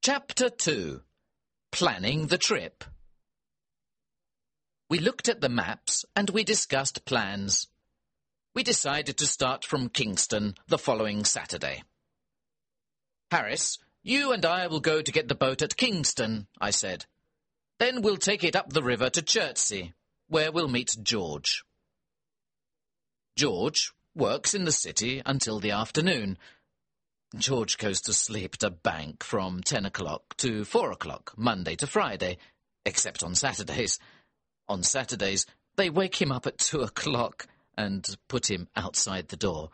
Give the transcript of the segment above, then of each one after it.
Chapter 2. Planning the trip. We looked at the maps and we discussed plans. We decided to start from Kingston the following Saturday. "Harris, you and I will go to get the boat at Kingston," I said. "Then we'll take it up the river to Chertsey, where we'll meet George." George works in the city until the afternoon. George goes to sleep at a bank from 10 o'clock to 4 o'clock, Monday to Friday, except on Saturdays. On Saturdays, they wake him up at 2 o'clock and put him outside the door.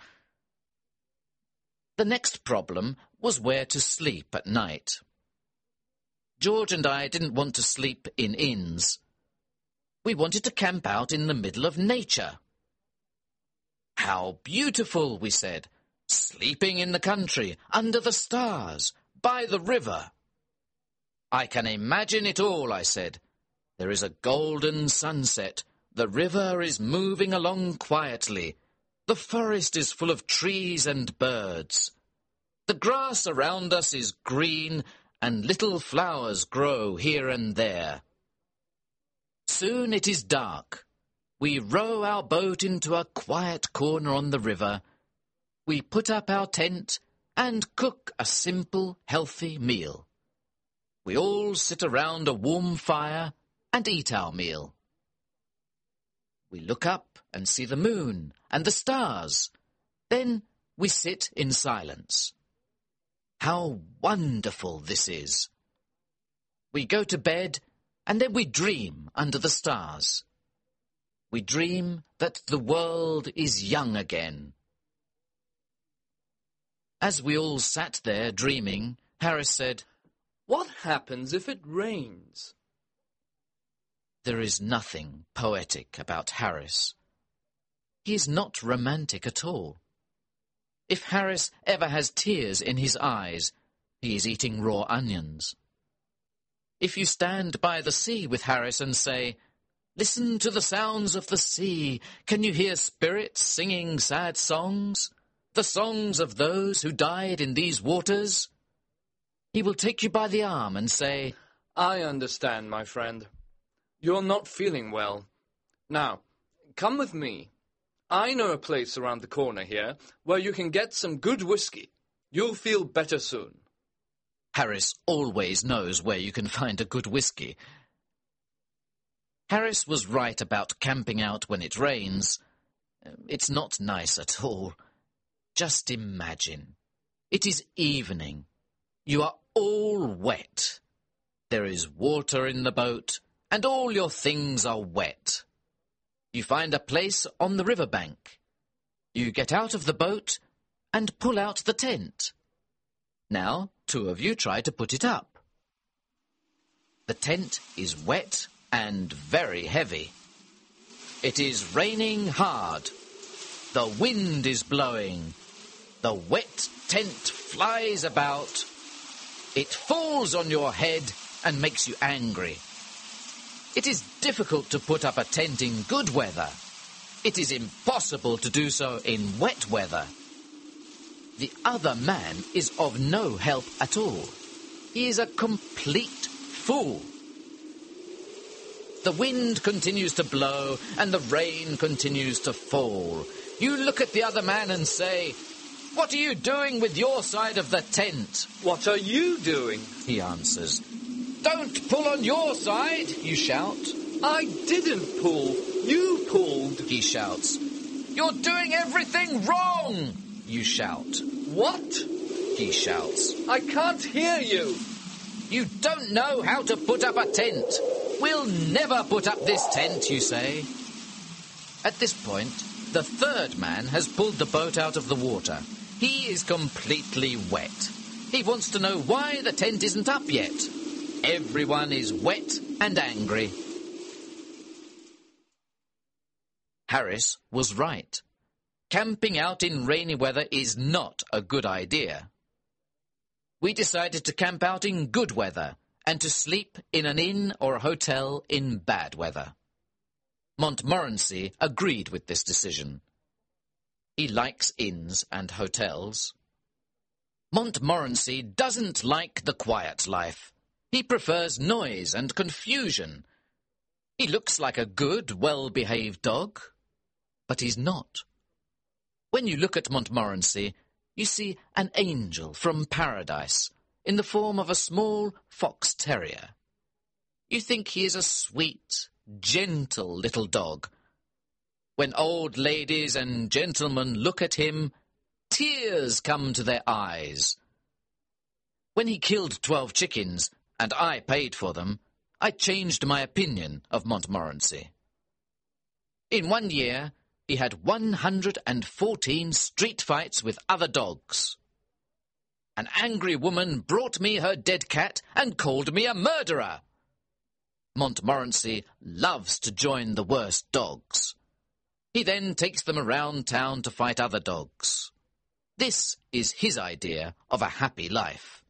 The next problem was where to sleep at night. George and I didn't want to sleep in inns. We wanted to camp out in the middle of nature. "How beautiful," we said. "Sleeping in the country, under the stars, by the river." "I can imagine it all," I said. "There is a golden sunset. The river is moving along quietly. The forest is full of trees and birds. The grass around us is green, and little flowers grow here and there." Soon it is dark. We row our boat into a quiet corner on the river. We put up our tent and cook a simple, healthy meal. We all sit around a warm fire and eat our meal. We look up and see the moon and the stars. Then we sit in silence. How wonderful this is! We go to bed and then we dream under the stars. We dream that the world is young again. As we all sat there dreaming, Harris said, "What happens if it rains?" There is nothing poetic about Harris. He is not romantic at all. If Harris ever has tears in his eyes, he is eating raw onions. If you stand by the sea with Harris and say, "Listen to the sounds of the sea. Can you hear spirits singing sad songs? The songs of those who died in these waters?" He will take you by the arm and say, "I understand, my friend. You're not feeling well. Now, come with me. I know a place around the corner here where you can get some good whiskey. You'll feel better soon." Harris always knows where you can find a good whiskey. Harris was right about camping out when it rains. It's not nice at all. Just imagine. It is evening. You are all wet. There is water in the boat, and all your things are wet. You find a place on the riverbank. You get out of the boat and pull out the tent. Now, 2 of you try to put it up. The tent is wet and very heavy. It is raining hard. The wind is blowing. The wet tent flies about. It falls on your head and makes you angry. It is difficult to put up a tent in good weather. It is impossible to do so in wet weather. The other man is of no help at all. He is a complete fool. The wind continues to blow and the rain continues to fall. You look at the other man and say, "What are you doing with your side of the tent?" "What are you doing?" he answers. "Don't pull on your side," you shout. "I didn't pull. You pulled," he shouts. "You're doing everything wrong," you shout. "What?" he shouts. "I can't hear you." "You don't know how to put up a tent. We'll never put up this tent," you say. At this point, the third man has pulled the boat out of the water. He is completely wet. He wants to know why the tent isn't up yet. Everyone is wet and angry. Harris was right. Camping out in rainy weather is not a good idea. We decided to camp out in good weather and to sleep in an inn or a hotel in bad weather. Montmorency agreed with this decision. He likes inns and hotels. Montmorency doesn't like the quiet life. He prefers noise and confusion. He looks like a good, well-behaved dog, but he's not. When you look at Montmorency, you see an angel from paradise in the form of a small fox terrier. You think he is a sweet, gentle little dog. When old ladies and gentlemen look at him, tears come to their eyes. When he killed 12 chickens, and I paid for them, I changed my opinion of Montmorency. In 1 year, he had 114 street fights with other dogs. An angry woman brought me her dead cat and called me a murderer. Montmorency loves to join the worst dogs. He then takes them around town to fight other dogs. This is his idea of a happy life.